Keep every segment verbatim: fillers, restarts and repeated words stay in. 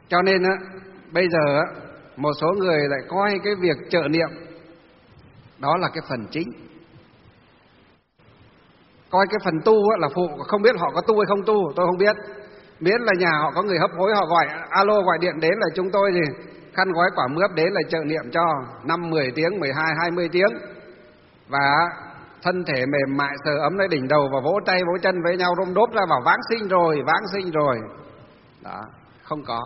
Cho nên á, bây giờ á, một số người lại coi cái việc trợ niệm đó là cái phần chính, coi cái phần tu á là phụ. Không biết họ có tu hay không tu, tôi không biết. Miễn là nhà họ có người hấp hối, họ gọi alo gọi điện đến là chúng tôi thì khăn gói quả mướp đến là trợ niệm cho năm mười tiếng, mười hai, hai mươi tiếng. Và thân thể mềm mại sờ ấm lấy đỉnh đầu và vỗ tay vỗ chân với nhau, rôm đốp ra bảo vãng sinh rồi, vãng sinh rồi. Đó, không có.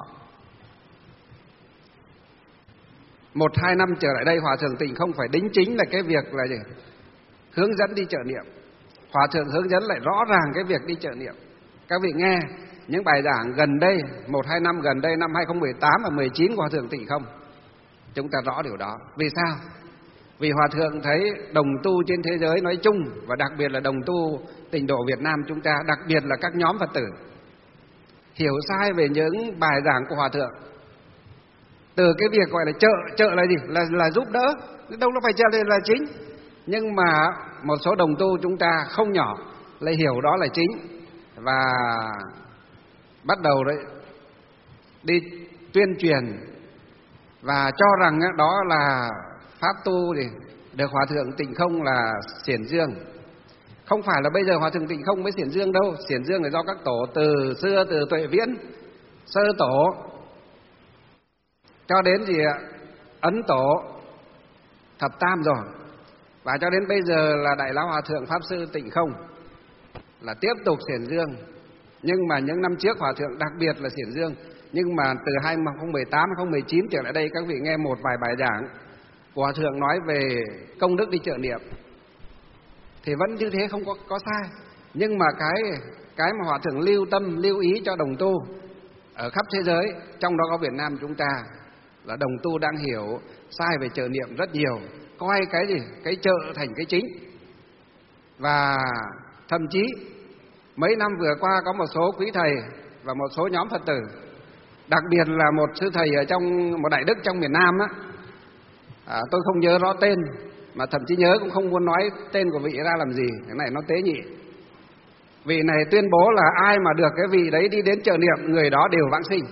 Một hai năm trở lại đây, Hòa Thượng Tịnh không phải đính chính là cái việc là gì? Hướng dẫn đi trợ niệm. Hòa Thượng hướng dẫn lại rõ ràng cái việc đi trợ niệm. Các vị nghe những bài giảng gần đây, một hai năm gần đây, năm hai không một tám và mười chín của Hòa Thượng Tịnh không? Chúng ta rõ điều đó. Vì sao? Vì Hòa Thượng thấy đồng tu trên thế giới nói chung, và đặc biệt là đồng tu Tịnh độ Việt Nam chúng ta, đặc biệt là các nhóm Phật tử, hiểu sai về những bài giảng của Hòa Thượng. Từ cái việc gọi là trợ, trợ là gì? Là, là giúp đỡ, đâu nó phải trợ là chính. Nhưng mà một số đồng tu chúng ta không nhỏ lại hiểu đó là chính, và bắt đầu đấy đi tuyên truyền và cho rằng đó là pháp tu thì được Hòa Thượng Tịnh không là xiển dương. Không phải là bây giờ Hòa Thượng Tịnh không mới xiển dương đâu. Xiển dương là do các tổ từ xưa, từ Tuệ Viễn, Sơ Tổ cho đến gì ạ? Ấn Tổ, Thập Tam rồi. Và cho đến bây giờ là Đại Lão Hòa Thượng Pháp Sư Tịnh không là tiếp tục xiển dương. Nhưng mà những năm trước Hòa Thượng đặc biệt là xiển dương. Nhưng mà từ hai không một tám, hai không một chín trở lại đây, các vị nghe một vài bài giảng của Hòa Thượng nói về công đức đi trợ niệm thì vẫn như thế, không có, có sai. Nhưng mà cái cái mà Hòa Thượng lưu tâm, lưu ý cho đồng tu ở khắp thế giới, trong đó có Việt Nam chúng ta, là đồng tu đang hiểu sai về trợ niệm rất nhiều, coi cái gì? Cái trợ thành cái chính. Và thậm chí mấy năm vừa qua có một số quý thầy và một số nhóm Phật tử, đặc biệt là một sư thầy ở trong một đại đức trong miền Nam á, à, tôi không nhớ rõ tên, mà thậm chí nhớ cũng không muốn nói tên của vị ra làm gì, cái này nó tế nhị. Vị này tuyên bố là ai mà được cái vị đấy đi đến trợ niệm, người đó đều vãng sinh.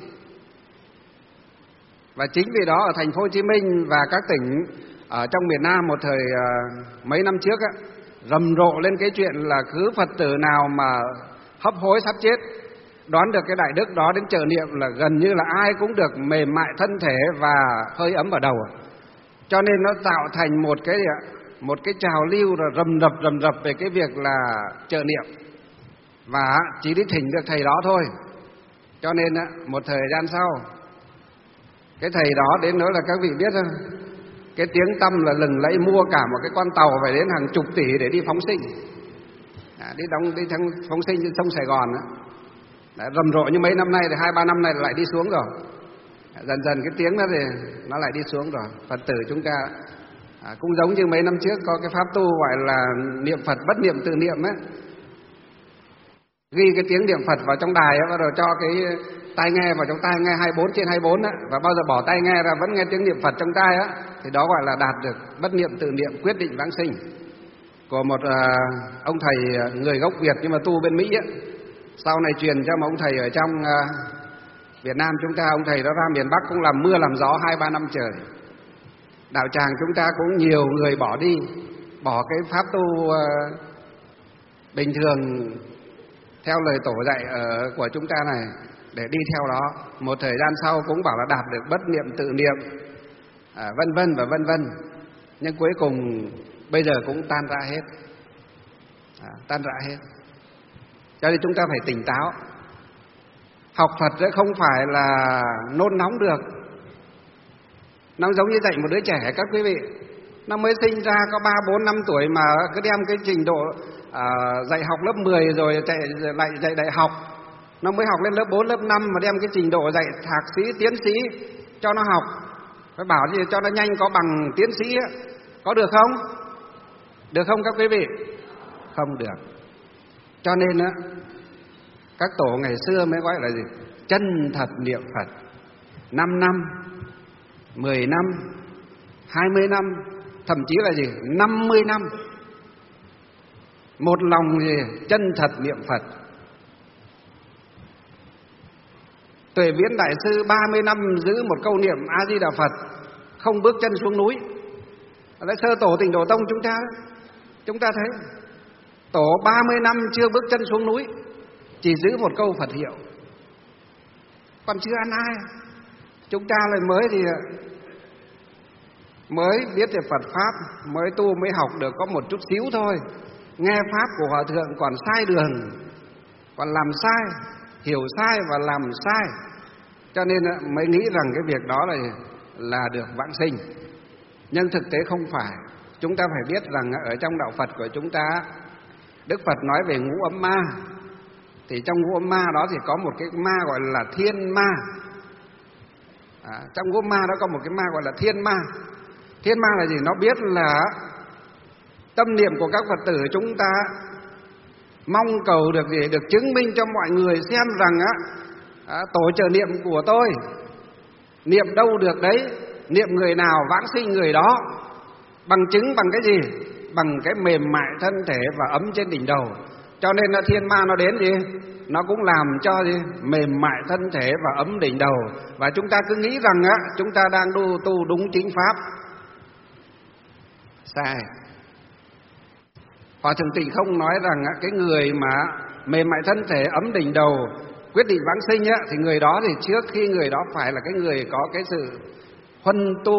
Và chính vì đó ở thành phố Hồ Chí Minh và các tỉnh ở trong miền Nam một thời uh, mấy năm trước á, rầm rộ lên cái chuyện là cứ Phật tử nào mà hấp hối sắp chết, đoán được cái đại đức đó đến trợ niệm là gần như là ai cũng được mềm mại thân thể và hơi ấm ở đầu. Cho nên nó tạo thành một cái một cái trào lưu rồi rầm rập rầm rập về cái việc là trợ niệm, và chỉ đi thỉnh được thầy đó thôi. Cho nên một thời gian sau, cái thầy đó đến nói là các vị biết không, cái tiếng tăm là lừng lẫy, mua cả một cái con tàu phải đến hàng chục tỷ để đi phóng sinh, à, đi đóng đi thăng phóng sinh trên sông Sài Gòn đó. Đã rầm rộ như mấy năm nay thì hai ba năm nay lại đi xuống rồi. Dần dần cái tiếng đó thì nó lại đi xuống rồi. Phật tử chúng ta à, cũng giống như mấy năm trước có cái pháp tu gọi là niệm Phật bất niệm tự niệm ấy, ghi cái tiếng niệm Phật vào trong đài ấy, bắt đầu cho cái tai nghe vào trong tai nghe hai mươi bốn trên hai mươi bốn á, và bao giờ bỏ tai nghe ra vẫn nghe tiếng niệm Phật trong tai á, thì đó gọi là đạt được bất niệm tự niệm quyết định vãng sinh của một à, ông thầy người gốc Việt nhưng mà tu bên Mỹ á. Sau này truyền cho một ông thầy ở trong à, Việt Nam chúng ta, ông thầy đó ra miền Bắc cũng làm mưa làm gió hai ba năm trời. Đạo tràng chúng ta cũng nhiều người bỏ đi, bỏ cái pháp tu uh, bình thường theo lời tổ dạy uh, của chúng ta này để đi theo đó. Một thời gian sau cũng bảo là đạt được bất niệm tự niệm, uh, vân vân và vân vân. Nhưng cuối cùng bây giờ cũng tan rã hết, uh, tan rã hết. Cho nên chúng ta phải tỉnh táo. Học Phật đấy không phải là nôn nóng được. Nó giống như dạy một đứa trẻ các quý vị, nó mới sinh ra có ba bốn năm tuổi mà cứ đem cái trình độ à, dạy học lớp mười rồi chạy lại dạy đại học. Nó mới học lên lớp bốn, lớp năm mà đem cái trình độ dạy thạc sĩ, tiến sĩ cho nó học. Phải bảo gì cho nó nhanh có bằng tiến sĩ ấy. Có được không? Được không các quý vị? Không được. Cho nên á, các tổ ngày xưa mới gọi là gì? Chân thật niệm Phật. Năm năm, mười năm, hai mươi năm, thậm chí là gì? Năm mươi năm. Một lòng gì? Chân thật niệm Phật. Tuệ Viễn Đại Sư ba mươi năm giữ một câu niệm A Di Đà Phật, không bước chân xuống núi. Đấy, sơ tổ Tịnh Độ Tông chúng ta chúng ta thấy tổ ba mươi năm chưa bước chân xuống núi, chỉ giữ một câu Phật hiệu, còn chưa ăn ai. Chúng ta lại mới thì mới biết về Phật pháp, mới tu mới học được có một chút xíu thôi, nghe pháp của hòa thượng còn sai đường, còn làm sai, hiểu sai và làm sai, cho nên mới nghĩ rằng cái việc đó là là được vãng sinh. Nhưng thực tế không phải. Chúng ta phải biết rằng ở trong đạo Phật của chúng ta, Đức Phật nói về ngũ ấm ma, thì trong ngũ ấm ma đó thì có một cái ma gọi là thiên ma. À, trong ngũ ấm ma đó có một cái ma gọi là thiên ma. Thiên ma là gì? Nó biết là tâm niệm của các Phật tử chúng ta mong cầu được gì? Được chứng minh cho mọi người xem rằng á, à, tổ trợ niệm của tôi niệm đâu được đấy, niệm người nào vãng sinh người đó. Bằng chứng bằng cái gì? Bằng cái mềm mại thân thể và ấm trên đỉnh đầu. Cho nên là thiên ma nó đến gì? Nó cũng làm cho gì? Mềm mại thân thể và ấm đỉnh đầu. Và chúng ta cứ nghĩ rằng á, chúng ta đang tu, tu đúng chính pháp. Sai. Hòa Thượng Tịnh Không nói rằng á, cái người mà mềm mại thân thể ấm đỉnh đầu quyết định vãng sinh á, thì người đó thì trước khi người đó phải là cái người có cái sự huân tu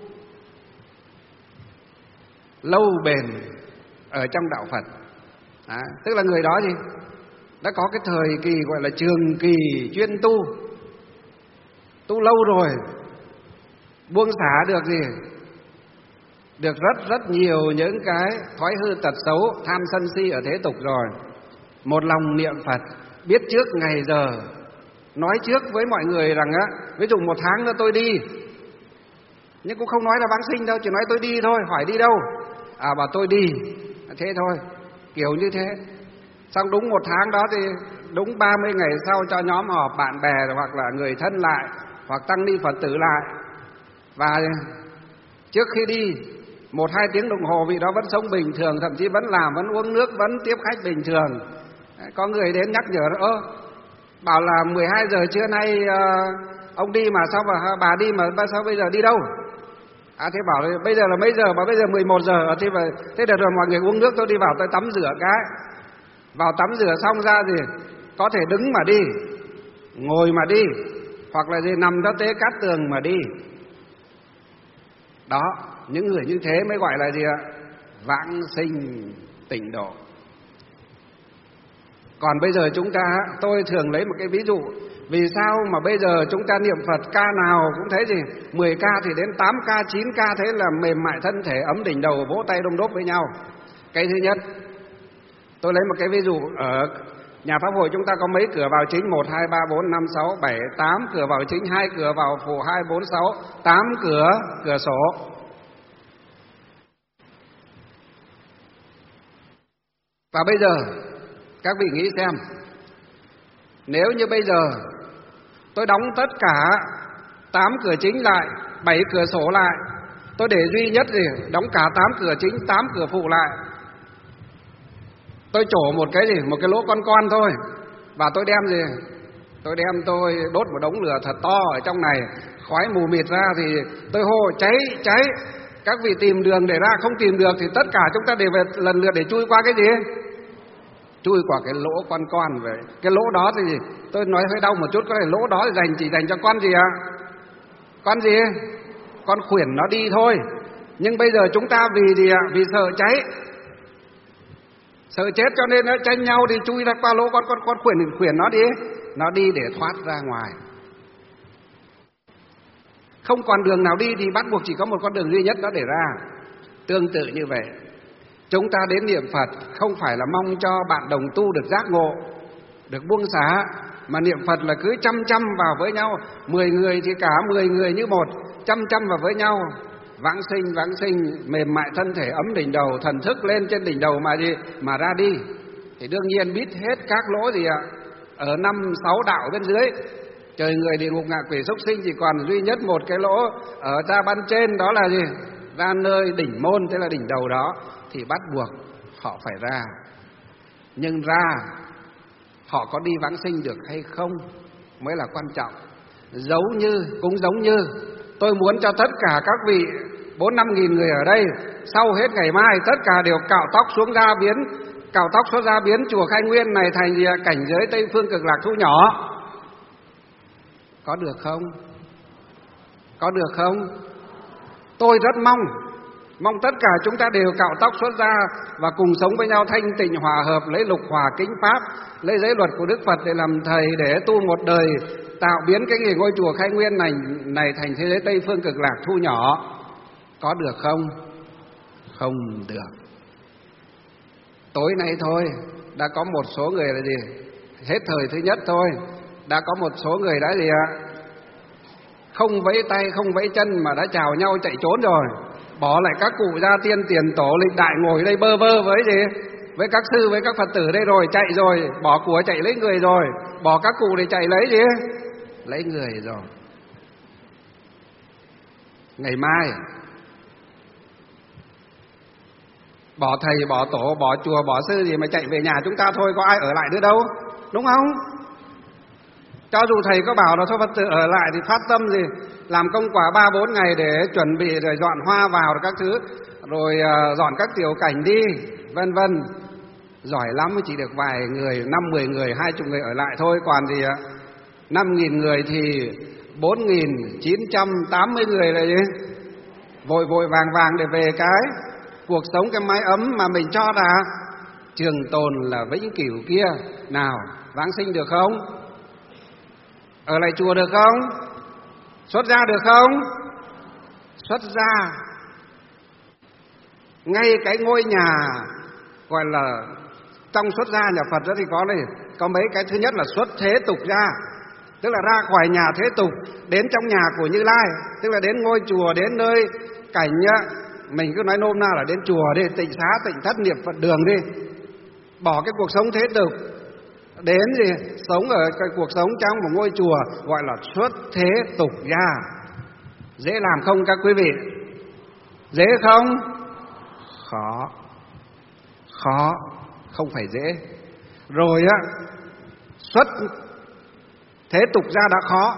lâu bền ở trong đạo Phật. À, tức là người đó gì? Đã có cái thời kỳ gọi là trường kỳ chuyên tu, tu lâu rồi, buông xả được gì? Được rất rất nhiều những cái thói hư tật xấu, tham sân si ở thế tục rồi. Một lòng niệm Phật, biết trước ngày giờ, nói trước với mọi người rằng á, ví dụ một tháng nữa tôi đi, nhưng cũng không nói là vãng sinh đâu, chỉ nói tôi đi thôi. Hỏi đi đâu? À, bảo tôi đi, thế thôi, kiểu như thế. Xong đúng một tháng đó thì đúng ba mươi ngày sau cho nhóm họp bạn bè hoặc là người thân lại, hoặc tăng ni Phật tử lại. Và trước khi đi một hai tiếng đồng hồ vị đó vẫn sống bình thường, thậm chí vẫn làm, vẫn uống nước, vẫn tiếp khách bình thường. Có người đến nhắc nhở, ơ, bảo là mười hai giờ trưa nay uh, ông đi mà sao mà bà đi mà sao bây giờ đi đâu? À, thế bảo là bây giờ là mấy giờ? Bảo bây giờ mười một giờ. Thế, mà, thế được rồi, mọi người uống nước, tôi đi vào tôi tắm rửa cái. Vào tắm rửa xong ra gì? Có thể đứng mà đi, ngồi mà đi, hoặc là gì nằm cho tế cát tường mà đi. Đó, những người như thế mới gọi là gì ạ? Vãng sinh tịnh độ. Còn bây giờ chúng ta, tôi thường lấy một cái ví dụ, vì sao mà bây giờ chúng ta niệm Phật ca nào cũng thấy gì? mười ca thì đến tám ca, chín ca, thế là mềm mại thân thể, ấm đỉnh đầu, vỗ tay đôm đốp với nhau. Cái thứ nhất, tôi lấy một cái ví dụ, ở nhà Pháp hội chúng ta có mấy cửa vào chính? Một, hai, ba, bốn, năm, sáu, bảy, tám cửa vào chính, hai cửa vào phụ, hai, bốn, sáu, tám cửa cửa sổ. Và bây giờ các vị nghĩ xem, nếu như bây giờ tôi đóng tất cả tám cửa chính lại, bảy cửa sổ lại, tôi để duy nhất gì? Đóng cả tám cửa chính, tám cửa phụ lại. Tôi trổ một cái gì? Một cái lỗ con con thôi. Và tôi đem gì? Tôi đem tôi đốt một đống lửa thật to ở trong này, khói mù mịt ra thì tôi hô cháy, cháy. Các vị tìm đường để ra, không tìm được thì tất cả chúng ta đều về lần lượt để chui qua cái gì? Chui qua cái lỗ con con vậy. Cái lỗ đó thì gì? Tôi nói hơi đau một chút, có thể lỗ đó thì dành chỉ dành cho con gì ạ? À? Con gì? Con khuyển nó đi thôi. Nhưng bây giờ chúng ta vì gì ạ? À? Vì sợ cháy, sợ chết, cho nên nó tranh nhau thì chui ra qua lỗ con con con khuyển khuyển nó đi, nó đi để thoát ra ngoài. Không còn đường nào đi thì bắt buộc chỉ có một con đường duy nhất đó để ra. Tương tự như vậy, chúng ta đến niệm Phật không phải là mong cho bạn đồng tu được giác ngộ, được buông xả, mà niệm Phật là cứ chăm chăm vào với nhau, mười người thì cả mười người như một, chăm chăm vào với nhau, vãng sinh vãng sinh, mềm mại thân thể, ấm đỉnh đầu, thần thức lên trên đỉnh đầu mà gì mà ra đi. Thì đương nhiên biết hết các lỗ gì ạ? Ở năm sáu đạo bên dưới, trời người, địa ngục, ngạ quỷ, súc sinh, chỉ còn duy nhất một cái lỗ ở ra ban trên, đó là gì? Ra nơi đỉnh môn, thế là đỉnh đầu đó, thì bắt buộc họ phải ra. Nhưng ra họ có đi vãng sinh được hay không? mới là quan trọng. Giống như, cũng giống như tôi muốn cho tất cả các vị bốn năm nghìn người ở đây sau hết ngày mai tất cả đều cạo tóc xuống ra biến cạo tóc xuống ra biến chùa Khai Nguyên này thành gì cảnh giới Tây Phương Cực Lạc thu nhỏ. Có được không? Có được không? Tôi rất mong Mong tất cả chúng ta đều cạo tóc xuất ra và cùng sống với nhau thanh tịnh hòa hợp, lấy lục hòa kính pháp, lấy giới luật của Đức Phật để làm thầy, để tu một đời tạo biến cái nghề ngôi chùa Khai Nguyên này này thành thế giới Tây Phương Cực Lạc thu nhỏ. Có được không? Không được. Tối nay thôi đã có một số người là gì? Hết thời thứ nhất thôi, đã có một số người đã gì ạ? Không vẫy tay, không vẫy chân mà đã chào nhau chạy trốn rồi. Bỏ lại các cụ gia tiên tiền tổ lịch đại ngồi đây bơ vơ với gì? Với các sư, với các Phật tử đây rồi, chạy rồi, bỏ của chạy lấy người rồi, bỏ các cụ để chạy lấy gì? Lấy người rồi. Ngày mai bỏ thầy, bỏ tổ, bỏ chùa, bỏ sư gì mà chạy về nhà chúng ta thôi, có ai ở lại nữa đâu, đúng không? Cho dù thầy có bảo là thôi Phật tử ở lại thì phát tâm gì, làm công quả ba bốn ngày để chuẩn bị rồi dọn hoa vào các thứ, rồi uh, dọn các tiểu cảnh đi, vân vân. Giỏi lắm mới chỉ được vài người, năm mười người, hai chục người ở lại thôi, còn gì ạ? Năm nghìn người thì bốn nghìn chín trăm tám mươi người là gì? Vội vội vàng vàng để về cái cuộc sống, cái mái ấm mà mình cho là trường tồn là vĩnh cửu kia. Nào, vãng sinh được không? Ở lại chùa được không? Xuất gia được không? Xuất gia. Ngay cái ngôi nhà gọi là trong xuất gia nhà Phật đó thì có này, có mấy cái. Thứ nhất là xuất thế tục gia, tức là ra khỏi nhà thế tục đến trong nhà của Như Lai, tức là đến ngôi chùa, đến nơi cảnh nhá, mình cứ nói nôm na là đến chùa đi, tịnh xá, tịnh thất, niệm Phật đường đi, bỏ cái cuộc sống thế tục đến gì sống ở cái cuộc sống trong một ngôi chùa, gọi là xuất thế tục gia. Dễ làm không các quý vị? Dễ không? Khó. Khó, không phải dễ. Rồi á, xuất thế tục gia đã khó,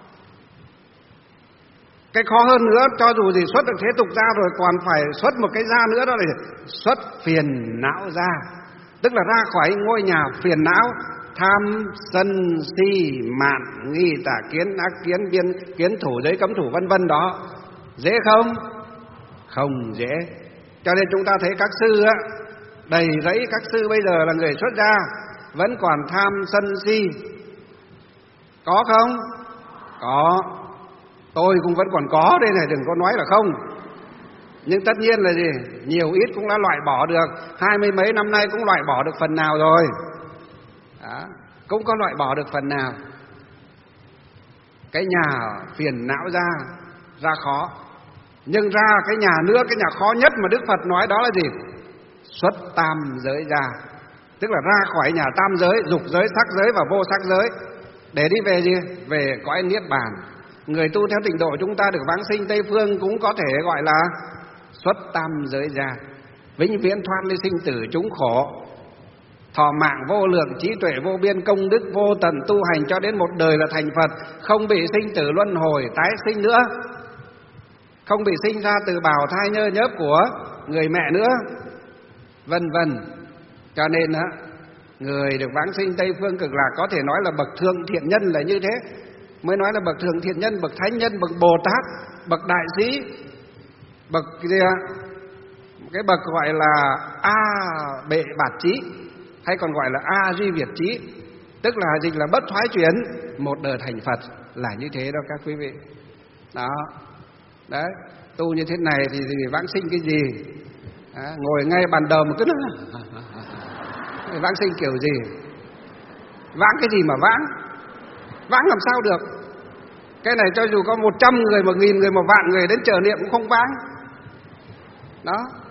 cái khó hơn nữa, cho dù gì xuất được thế tục gia rồi còn phải xuất một cái gia nữa, đó là xuất phiền não gia, tức là ra khỏi ngôi nhà phiền não, tham sân si mạn nghi tà kiến ác kiến biên kiến thủ giới cấm thủ vân vân đó. Dễ không? Không dễ. Cho nên chúng ta thấy các sư á, đầy rẫy các sư bây giờ là người xuất gia vẫn còn tham sân si, có không? Có. Tôi cũng vẫn còn có đây này, đừng có nói là không. Nhưng tất nhiên là gì, nhiều ít cũng đã loại bỏ được, hai mươi mấy năm nay cũng loại bỏ được phần nào rồi. Đó, cũng có loại bỏ được phần nào. Cái nhà phiền não ra ra khó, nhưng ra cái nhà nữa, cái nhà khó nhất mà Đức Phật nói đó là gì? Xuất tam giới ra, tức là ra khỏi nhà tam giới, dục giới, sắc giới và vô sắc giới, để đi về gì? Về cõi niết bàn. Người tu theo tịnh độ chúng ta được vãng sinh Tây Phương cũng có thể gọi là xuất tam giới ra, vĩnh viễn thoát ly sinh tử chúng khổ, thọ mạng vô lượng, trí tuệ vô biên, công đức vô tận, tu hành cho đến một đời là thành Phật, không bị sinh tử luân hồi tái sinh nữa, không bị sinh ra từ bào thai nhơ nhớp của người mẹ nữa, vân vân. Cho nên á, người được vãng sinh Tây Phương Cực Lạc có thể nói là bậc thượng thiện nhân là như thế, mới nói là bậc thượng thiện nhân, bậc thánh nhân, bậc Bồ Tát, bậc đại sĩ, bậc gì ạ? Cái bậc gọi là A Bệ Bạt Trí, hay còn gọi là A Duy Việt Trí, tức là dịch là bất thoái chuyển, một đời thành Phật, là như thế đó các quý vị. Đó, đấy, tu như thế này thì, thì vãng sinh cái gì? Đó, ngồi ngay bàn đầu một cái nữa, vãng sinh kiểu gì? Vãng cái gì mà vãng? Vãng làm sao được? Cái này cho dù có một trăm người, một nghìn người, một vạn người đến chờ niệm cũng không vãng. Đó,